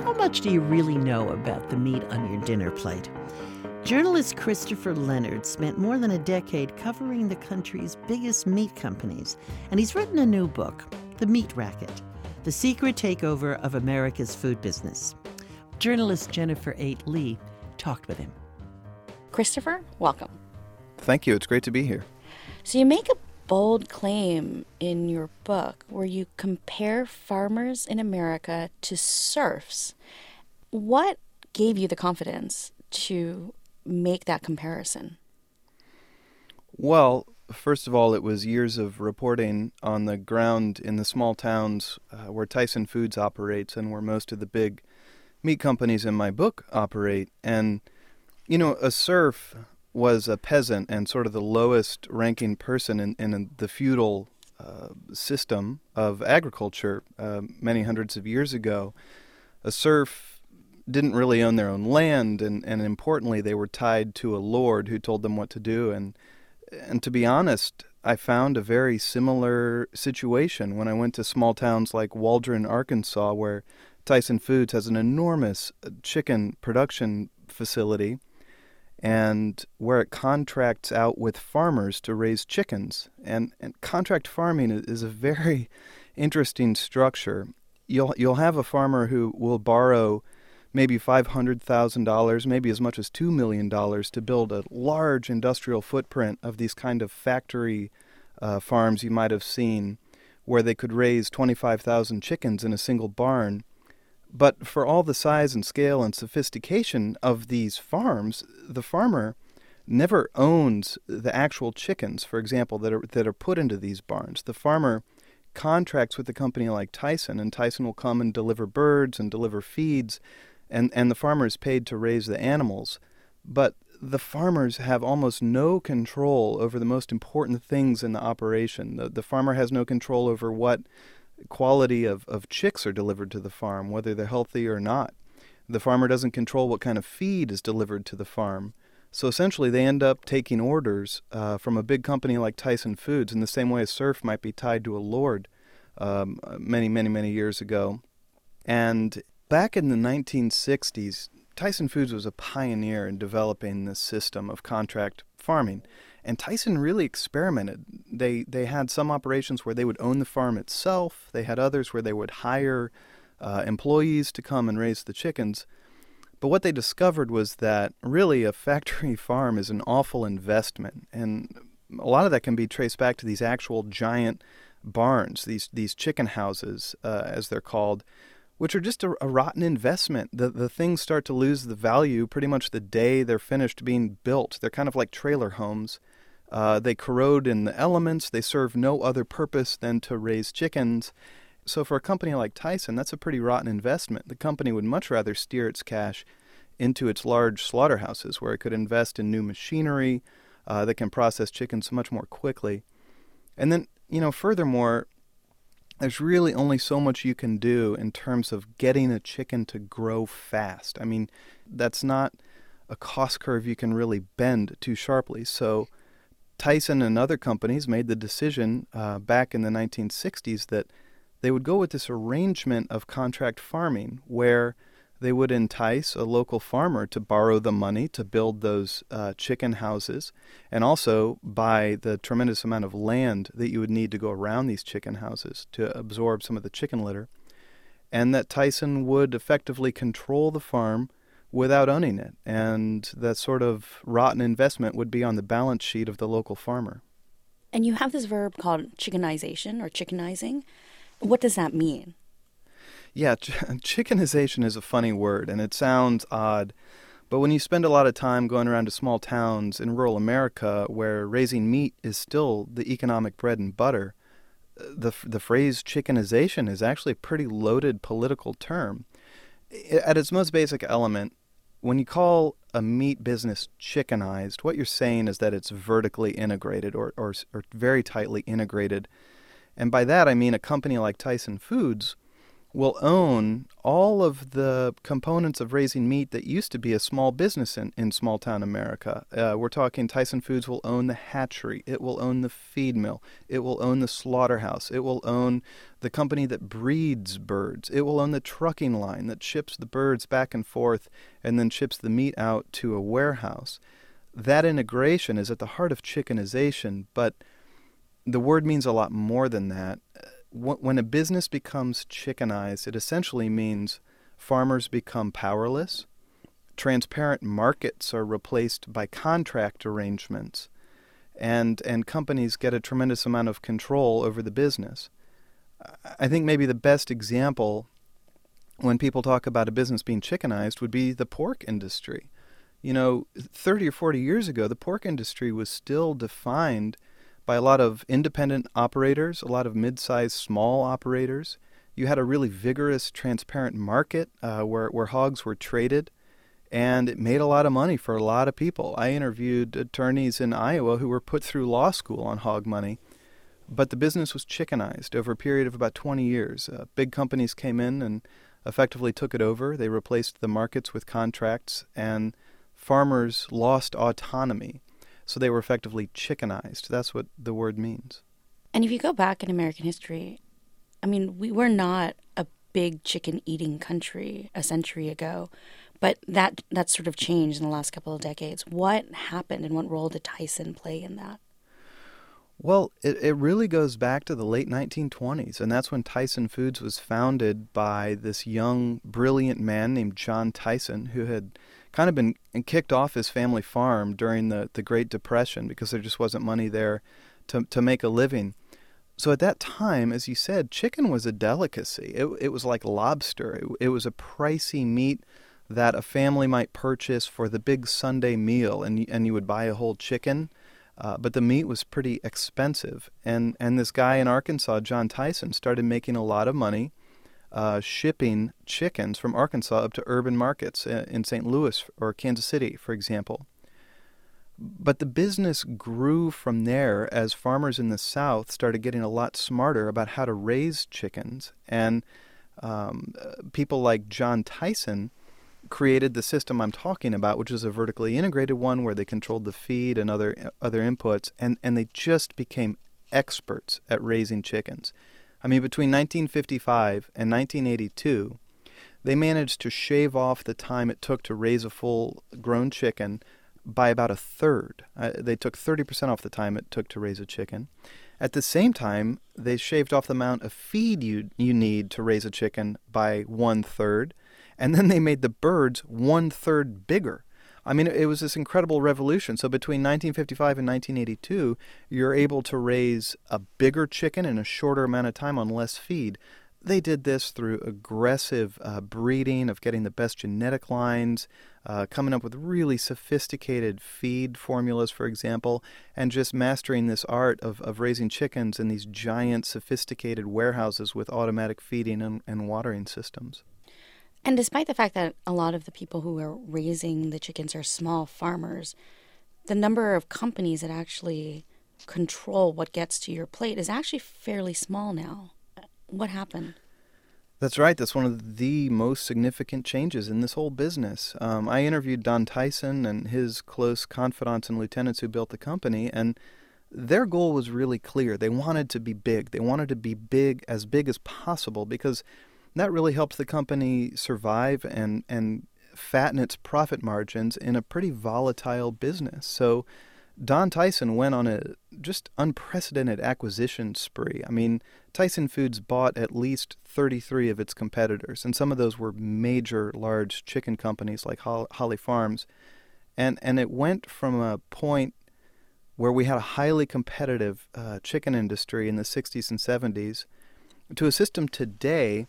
How much do you really know about the meat on your dinner plate? Journalist Christopher Leonard spent more than a decade covering the country's biggest meat companies, and he's written a new book, The Meat Racket: The Secret Takeover of America's Food Business. Journalist Jennifer Eight Lee talked with him. Christopher, welcome. Thank you. It's great to be here. So you make a bold claim in your book where you compare farmers in America to serfs. What gave you the confidence to make that comparison? Well, first of all, it was years of reporting on the ground in the small towns where Tyson Foods operates and where most of the big meat companies in my book operate. And, you know, a serf was a peasant and sort of the lowest ranking person in the feudal system of agriculture many hundreds of years ago. A serf didn't really own their own land, and importantly, they were tied to a lord who told them what to do. And to be honest, I found a very similar situation when I went to small towns like Waldron, Arkansas, where Tyson Foods has an enormous chicken production facility, and where it contracts out with farmers to raise chickens. And contract farming is a very interesting structure. You'll have a farmer who will borrow maybe $500,000, maybe as much as $2 million to build a large industrial footprint of these kind of factory farms you might have seen, where they could raise 25,000 chickens in a single barn. But for all the size and scale and sophistication of these farms, the farmer never owns the actual chickens, for example, that are put into these barns. The farmer contracts with a company like Tyson, and Tyson will come and deliver birds and deliver feeds, and the farmer is paid to raise the animals. But the farmers have almost no control over the most important things in the operation. The farmer has no control over what quality of chicks are delivered to the farm, whether they're healthy or not. The farmer doesn't control what kind of feed is delivered to the farm. So essentially they end up taking orders from a big company like Tyson Foods in the same way a serf might be tied to a lord many years ago. And back in the 1960s, Tyson Foods was a pioneer in developing this system of contract farming. And Tyson really experimented. They had some operations where they would own the farm itself. They had others where they would hire employees to come and raise the chickens. But what they discovered was that really a factory farm is an awful investment. And a lot of that can be traced back to these actual giant barns, these chicken houses, as they're called, which are just a rotten investment. The things start to lose the value pretty much the day they're finished being built. They're kind of like trailer homes. They corrode in the elements. They serve no other purpose than to raise chickens. So for a company like Tyson, that's a pretty rotten investment. The company would much rather steer its cash into its large slaughterhouses, where it could invest in new machinery that can process chickens much more quickly. And then, furthermore, there's really only so much you can do in terms of getting a chicken to grow fast. I mean, that's not a cost curve you can really bend too sharply. So Tyson and other companies made the decision back in the 1960s that they would go with this arrangement of contract farming where they would entice a local farmer to borrow the money to build those chicken houses, and also buy the tremendous amount of land that you would need to go around these chicken houses to absorb some of the chicken litter, and that Tyson would effectively control the farm without owning it, and that sort of rotten investment would be on the balance sheet of the local farmer. And you have this verb called chickenization or chickenizing. What does that mean? Yeah, chickenization is a funny word, and it sounds odd, but when you spend a lot of time going around to small towns in rural America where raising meat is still the economic bread and butter, the phrase chickenization is actually a pretty loaded political term. At its most basic element, when you call a meat business chickenized, what you're saying is that it's vertically integrated or very tightly integrated. And by that I mean a company like Tyson Foods will own all of the components of raising meat that used to be a small business in small town America. We're talking Tyson Foods will own the hatchery. It will own the feed mill. It will own the slaughterhouse. It will own the company that breeds birds. It will own the trucking line that ships the birds back and forth and then ships the meat out to a warehouse. That integration is at the heart of chickenization, but the word means a lot more than that. When a business becomes chickenized, it essentially means farmers become powerless, transparent markets are replaced by contract arrangements, and companies get a tremendous amount of control over the business. I think maybe the best example when people talk about a business being chickenized would be the pork industry. 30 or 40 years ago, the pork industry was still defined by a lot of independent operators, a lot of mid-sized small operators. You had a really vigorous, transparent market where hogs were traded, and it made a lot of money for a lot of people. I interviewed attorneys in Iowa who were put through law school on hog money, but the business was chickenized over a period of about 20 years. Big companies came in and effectively took it over. They replaced the markets with contracts, and farmers lost autonomy. So they were effectively chickenized. That's what the word means. And if you go back in American history, we were not a big chicken-eating country a century ago, but that sort of changed in the last couple of decades. What happened and what role did Tyson play in that? Well, it really goes back to the late 1920s, and that's when Tyson Foods was founded by this young, brilliant man named John Tyson, who had kind of been kicked off his family farm during the Great Depression because there just wasn't money there to make a living. So at that time, as you said, chicken was a delicacy. It was like lobster. It was a pricey meat that a family might purchase for the big Sunday meal, and you would buy a whole chicken. But the meat was pretty expensive. And this guy in Arkansas, John Tyson, started making a lot of money shipping chickens from Arkansas up to urban markets in St. Louis or Kansas City, for example. But the business grew from there as farmers in the South started getting a lot smarter about how to raise chickens. And people like John Tyson created the system I'm talking about, which is a vertically integrated one where they controlled the feed and other inputs, and they just became experts at raising chickens. Between 1955 and 1982, they managed to shave off the time it took to raise a full-grown chicken by about a third. They took 30% off the time it took to raise a chicken. At the same time, they shaved off the amount of feed you need to raise a chicken by 1/3, and then they made the birds 1/3 bigger. It was this incredible revolution. So between 1955 and 1982, you're able to raise a bigger chicken in a shorter amount of time on less feed. They did this through aggressive breeding of getting the best genetic lines, coming up with really sophisticated feed formulas, for example, and just mastering this art of raising chickens in these giant, sophisticated warehouses with automatic feeding and watering systems. And despite the fact that a lot of the people who are raising the chickens are small farmers, the number of companies that actually control what gets to your plate is actually fairly small now. What happened? That's right. That's one of the most significant changes in this whole business. I interviewed Don Tyson and his close confidants and lieutenants who built the company, and their goal was really clear. They wanted to be big. They wanted to be big as possible because that really helped the company survive and fatten its profit margins in a pretty volatile business. So Don Tyson went on a just unprecedented acquisition spree. Tyson Foods bought at least 33 of its competitors, and some of those were major, large chicken companies like Holly Farms. And it went from a point where we had a highly competitive chicken industry in the 60s and 70s to a system today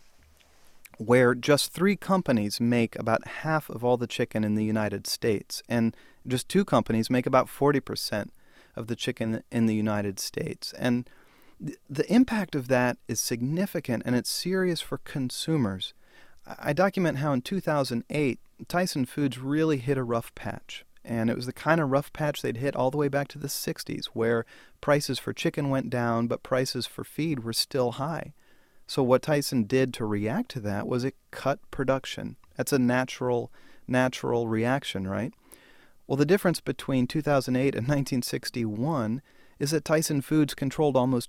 where just 3 companies make about half of all the chicken in the United States, and just 2 companies make about 40% of the chicken in the United States. And the impact of that is significant, and it's serious for consumers. I document how in 2008, Tyson Foods really hit a rough patch. And it was the kind of rough patch they'd hit all the way back to the 60s, where prices for chicken went down, but prices for feed were still high. So what Tyson did to react to that was it cut production. That's a natural reaction, right? Well, the difference between 2008 and 1961 is that Tyson Foods controlled almost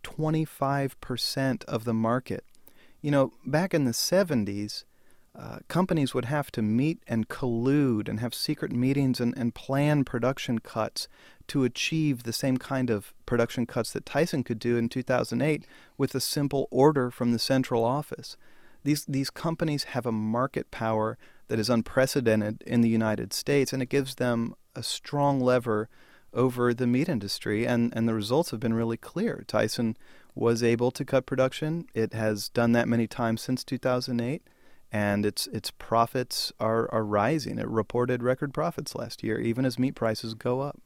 25% of the market. You know, back in the 70s, companies would have to meet and collude and have secret meetings and plan production cuts to achieve the same kind of production cuts that Tyson could do in 2008 with a simple order from the central office. These companies have a market power that is unprecedented in the United States, and it gives them a strong lever over the meat industry, and the results have been really clear. Tyson was able to cut production. It has done that many times since 2008, and its profits are rising. It reported record profits last year, even as meat prices go up.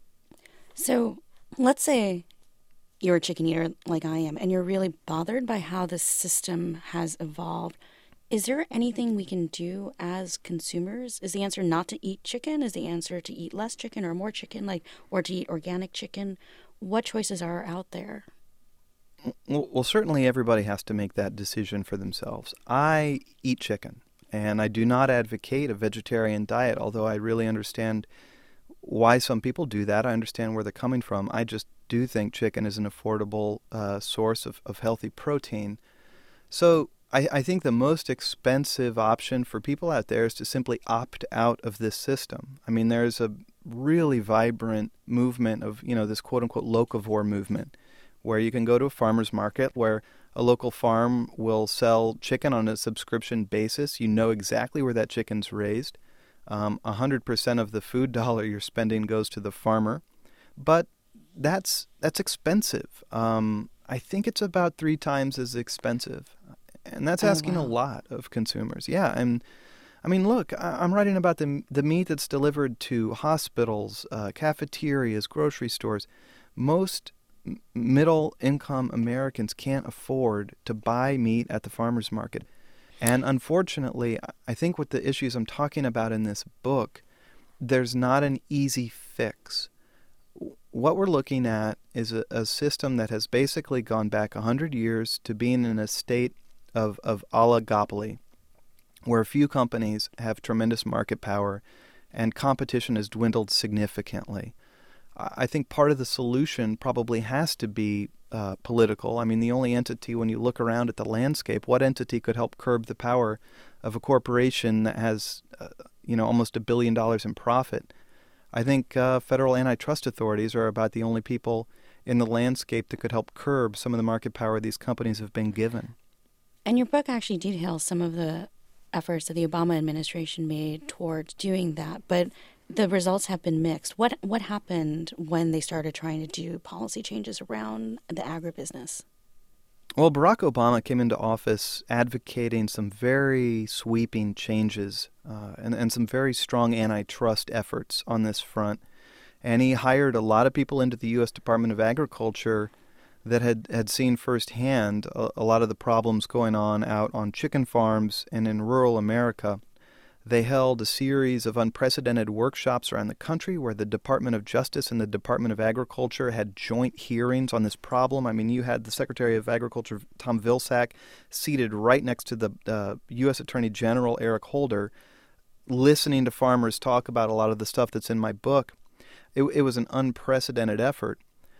So let's say you're a chicken eater like I am, and you're really bothered by how the system has evolved. Is there anything we can do as consumers? Is the answer not to eat chicken? Is the answer to eat less chicken or more chicken, or to eat organic chicken? What choices are out there? Well, certainly everybody has to make that decision for themselves. I eat chicken, and I do not advocate a vegetarian diet, although I really understand why some people do that. I understand where they're coming from. I just do think chicken is an affordable source of healthy protein. So I think the most expensive option for people out there is to simply opt out of this system. I mean, there's a really vibrant movement of, this quote-unquote locavore movement, where you can go to a farmer's market where a local farm will sell chicken on a subscription basis. You know exactly where that chicken's raised. 100% of the food dollar you're spending goes to the farmer. But that's expensive. I think it's about 3 times as expensive. And that's asking a lot of consumers. Yeah, and I mean, look, I'm writing about the meat that's delivered to hospitals, cafeterias, grocery stores. Most middle-income Americans can't afford to buy meat at the farmer's market. And unfortunately, I think with the issues I'm talking about in this book, there's not an easy fix. What we're looking at is a system that has basically gone back 100 years to being in a state of oligopoly, where a few companies have tremendous market power and competition has dwindled significantly. I think part of the solution probably has to be political. I mean, the only entity, when you look around at the landscape, what entity could help curb the power of a corporation that has, almost $1 billion in profit? I think federal antitrust authorities are about the only people in the landscape that could help curb some of the market power these companies have been given. And your book actually details some of the efforts that the Obama administration made towards doing that, but the results have been mixed. What happened when they started trying to do policy changes around the agribusiness? Well, Barack Obama came into office advocating some very sweeping changes and some very strong antitrust efforts on this front. And he hired a lot of people into the U.S. Department of Agriculture that had seen firsthand a lot of the problems going on out on chicken farms and in rural America. They held a series of unprecedented workshops around the country where the Department of Justice and the Department of Agriculture had joint hearings on this problem. I mean, you had the Secretary of Agriculture, Tom Vilsack, seated right next to the U.S. Attorney General, Eric Holder, listening to farmers talk about a lot of the stuff that's in my book. It was an unprecedented effort.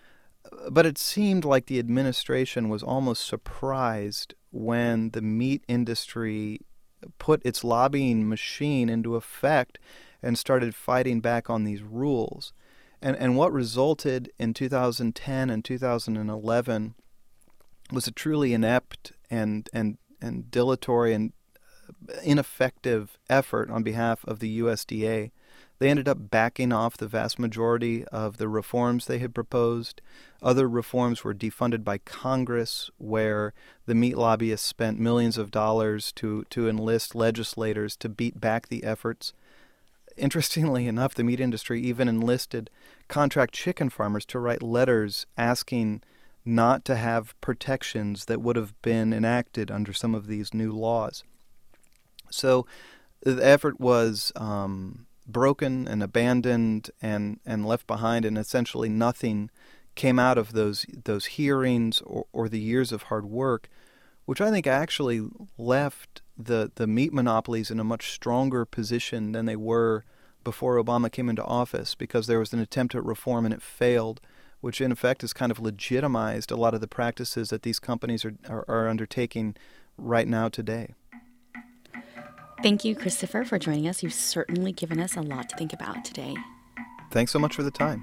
But it seemed like the administration was almost surprised when the meat industry put its lobbying machine into effect and started fighting back on these rules. And what resulted in 2010 and 2011 was a truly inept and dilatory and ineffective effort on behalf of the USDA. They ended up backing off the vast majority of the reforms they had proposed. Other reforms were defunded by Congress, where the meat lobbyists spent millions of dollars to enlist legislators to beat back the efforts. Interestingly enough, the meat industry even enlisted contract chicken farmers to write letters asking not to have protections that would have been enacted under some of these new laws. So the effort was broken and abandoned and left behind, and essentially nothing came out of those hearings or the years of hard work. which I think actually left the meat monopolies in a much stronger position than they were before Obama came into office, because there was an attempt at reform and it failed, which in effect has kind of legitimized a lot of the practices that these companies are undertaking right now today. Thank you, Christopher, for joining us. You've certainly given us a lot to think about today. Thanks so much for the time.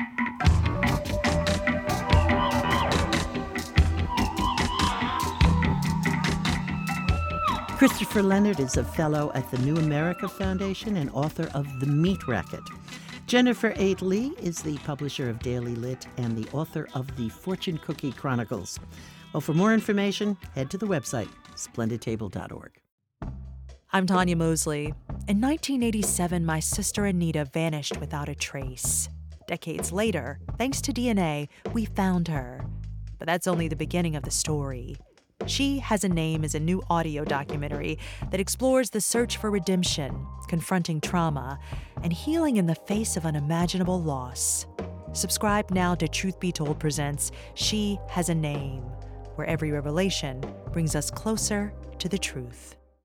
Christopher Leonard is a fellow at the New America Foundation and author of The Meat Racket. Jennifer Eight Lee is the publisher of Daily Lit and the author of the Fortune Cookie Chronicles. Well, for more information, head to the website, splendidtable.org. I'm Tanya Mosley. In 1987, my sister Anita vanished without a trace. Decades later, thanks to DNA, we found her. But that's only the beginning of the story. She Has a Name is a new audio documentary that explores the search for redemption, confronting trauma, and healing in the face of unimaginable loss. Subscribe now to Truth Be Told presents She Has a Name, where every revelation brings us closer to the truth.